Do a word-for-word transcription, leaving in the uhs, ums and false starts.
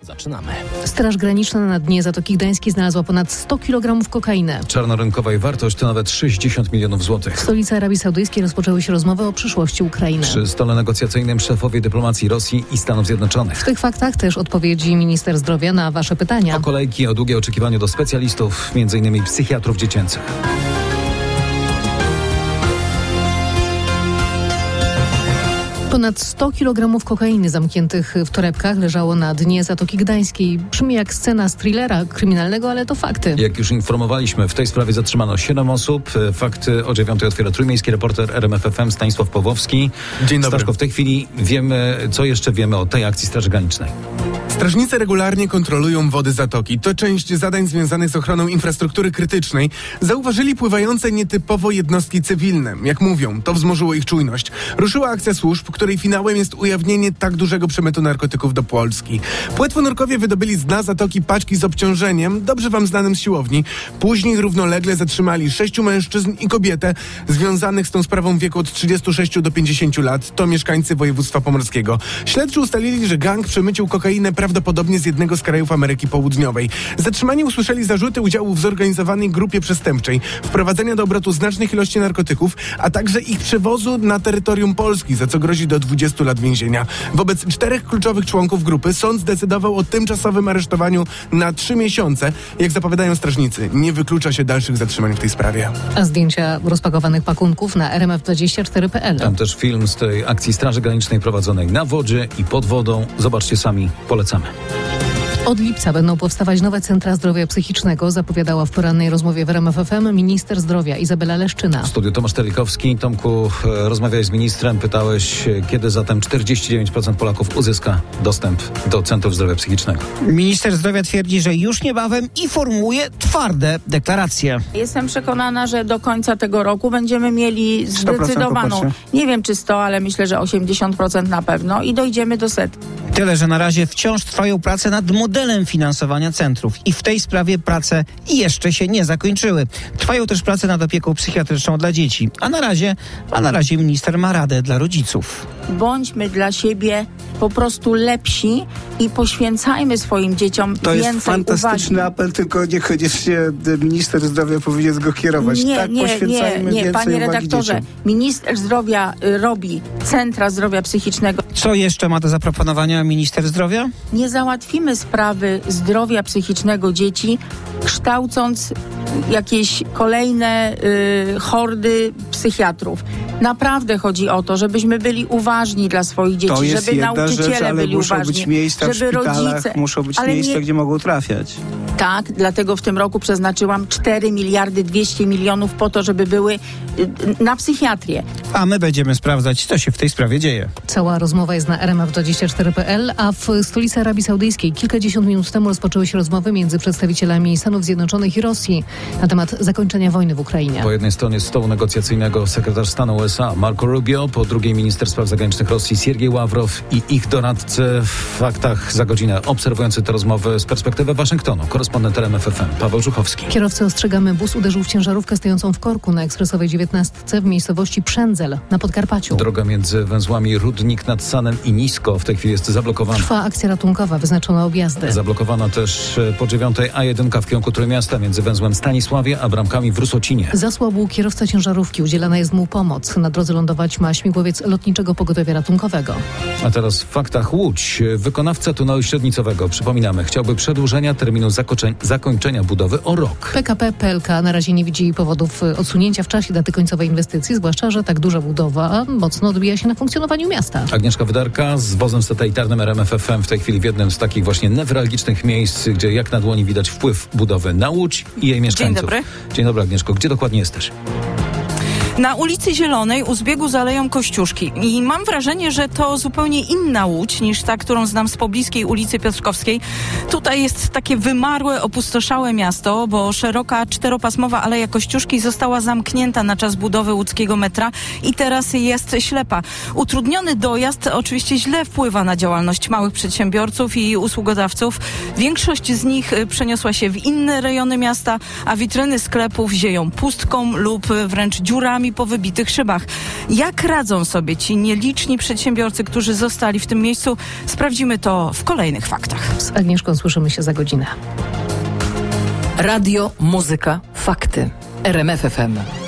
Zaczynamy. Straż Graniczna na dnie Zatoki Gdańskiej znalazła ponad sto kilogramów kokainy. Czarnorynkowa jej wartość to nawet sześćdziesiąt milionów złotych. W stolicy Arabii Saudyjskiej rozpoczęły się rozmowy o przyszłości Ukrainy. Przy stole negocjacyjnym szefowie dyplomacji Rosji i Stanów Zjednoczonych. W tych faktach też odpowiedzi minister zdrowia na wasze pytania. O kolejki, o długie oczekiwanie do specjalistów, między innymi psychiatrów dziecięcych. Ponad sto kilogramów kokainy zamkniętych w torebkach leżało na dnie Zatoki Gdańskiej. Brzmi jak scena z thrillera kryminalnego, ale to fakty. Jak już informowaliśmy, w tej sprawie zatrzymano siedem osób. Fakty o dziewiątej otwiera trójmiejski reporter R M F F M Stanisław Pawłowski. Dzień dobry. Staszko, w tej chwili wiemy, co jeszcze wiemy o tej akcji Straży Granicznej. Strażnicy regularnie kontrolują wody zatoki. To część zadań związanych z ochroną infrastruktury krytycznej. Zauważyli pływające nietypowo jednostki cywilne. Jak mówią, to wzmożyło ich czujność. Ruszyła akcja służb, której finałem jest ujawnienie tak dużego przemytu narkotyków do Polski. Płetwonurkowie wydobyli z dna zatoki paczki z obciążeniem, dobrze wam znanym z siłowni. Później równolegle zatrzymali sześciu mężczyzn i kobietę związanych z tą sprawą w wieku od trzydziestu sześciu do pięćdziesięciu lat. To mieszkańcy województwa pomorskiego. Śledczy ustalili, że gang przemycił kokainę prawdopodobnie z jednego z krajów Ameryki Południowej. Zatrzymani usłyszeli zarzuty udziału w zorganizowanej grupie przestępczej, wprowadzenia do obrotu znacznych ilości narkotyków, a także ich przewozu na terytorium Polski, za co grozi do dwudziestu lat więzienia. Wobec czterech kluczowych członków grupy sąd zdecydował o tymczasowym aresztowaniu na trzy miesiące. Jak zapowiadają strażnicy, nie wyklucza się dalszych zatrzymań w tej sprawie. A zdjęcia rozpakowanych pakunków na R M F dwadzieścia cztery kropka P L. Tam też film z tej akcji Straży Granicznej prowadzonej na wodzie i pod wodą. Zobaczcie sami, polecamy. Od lipca będą powstawać nowe centra zdrowia psychicznego, zapowiadała w porannej rozmowie w R M F F M minister zdrowia Izabela Leszczyna. W studiu Tomasz Telikowski. Tomku, rozmawiałeś z ministrem, pytałeś, kiedy zatem czterdzieści dziewięć procent Polaków uzyska dostęp do centrów zdrowia psychicznego. Minister zdrowia twierdzi, że już niebawem i formułuje twarde deklaracje. Jestem przekonana, że do końca tego roku będziemy mieli zdecydowaną, nie wiem czy sto, ale myślę, że osiemdziesiąt procent na pewno i dojdziemy do setki. Tyle, że na razie wciąż trwają prace nad modelem finansowania centrów i w tej sprawie prace jeszcze się nie zakończyły. Trwają też prace nad opieką psychiatryczną dla dzieci, a na razie, a na razie minister ma radę dla rodziców. Bądźmy dla siebie po prostu lepsi i poświęcajmy swoim dzieciom to więcej uwagi. To jest fantastyczny uwagi. Apel, tylko niekoniecznie minister zdrowia powinien go kierować. Nie, tak, nie, poświęcajmy nie, nie, więcej panie uwagi redaktorze, dzieciom. Minister zdrowia y, robi centra zdrowia psychicznego. Co jeszcze ma do zaproponowania minister zdrowia? Nie załatwimy sprawy zdrowia psychicznego dzieci, kształcąc jakieś kolejne y, hordy psychiatrów. Naprawdę chodzi o to, żebyśmy byli uważni dla swoich dzieci, to jest żeby jedna nauczyciele rzecz, ale byli muszą uważni, być miejsca żeby w szpitalach, rodzice, muszą być ale miejsca, nie... gdzie mogą trafiać. Tak, dlatego w tym roku przeznaczyłam cztery miliardy dwieście milionów po to, żeby były y, na psychiatrię. A my będziemy sprawdzać, co się w tej sprawie dzieje. Cała rozmowa jest na R M F dwadzieścia cztery kropka P L, a w stolicy Arabii Saudyjskiej kilkadziesiąt minut temu rozpoczęły się rozmowy między przedstawicielami Stanów Zjednoczonych i Rosji na temat zakończenia wojny w Ukrainie. Po jednej stronie stołu negocjacyjnego sekretarz stanu U S A Marco Rubio, po drugiej minister spraw zagranicznych Rosji Siergiej Ławrow i ich doradcy w faktach za godzinę obserwujący te rozmowy z perspektywy Waszyngtonu. Korespondent R M F F M Paweł Żuchowski. Kierowcy ostrzegamy, bus uderzył w ciężarówkę stojącą w korku na ekspresowej dziewiętnastce w miejscowości Przędzel na Podkarpaciu. Droga między węzłami Rudnik nad Sanem i Nisko w tej chwili jest zablokowana. Trwa akcja ratunkowa, wyznaczono objazdy. Zablokowana też po dziewiątej A jeden w kierunku Trójmiasta między węzłem Stanisławie a bramkami w Rusocinie. Zasłabł kierowca ciężarówki, udzielana jest mu pomoc. Na drodze lądować ma śmigłowiec lotniczego pogotowia ratunkowego. A teraz w faktach Łódź. Wykonawca tunelu średnicowego, przypominamy, chciałby przedłużenia terminu zakończenia, zakończenia budowy o rok. P K P P L K na razie nie widzi powodów odsunięcia w czasie daty końcowej inwestycji, zwłaszcza że tak duża budowa mocno odbija się na funkcjonowaniu miasta. Agnieszka Wydarka z wozem satelitarnym R M F F M w tej chwili w jednym z takich właśnie newralgicznych miejsc, gdzie jak na dłoni widać wpływ budowy na Łódź i jej mieszkańców. Dzień dobry. Dzień dobry, Agnieszko. Gdzie dokładnie jesteś? Na ulicy Zielonej u zbiegu z Aleją Kościuszki. I mam wrażenie, że to zupełnie inna Łódź niż ta, którą znam z pobliskiej ulicy Piotrkowskiej. Tutaj jest takie wymarłe, opustoszałe miasto, bo szeroka czteropasmowa Aleja Kościuszki została zamknięta na czas budowy łódzkiego metra i teraz jest ślepa. Utrudniony dojazd oczywiście źle wpływa na działalność małych przedsiębiorców i usługodawców. Większość z nich przeniosła się w inne rejony miasta, a witryny sklepów zieją pustką lub wręcz dziurami nogami po wybitych szybach. Jak radzą sobie ci nieliczni przedsiębiorcy, którzy zostali w tym miejscu? Sprawdzimy to w kolejnych faktach. Z Agnieszką słyszymy się za godzinę. Radio, muzyka, fakty. R M F F M.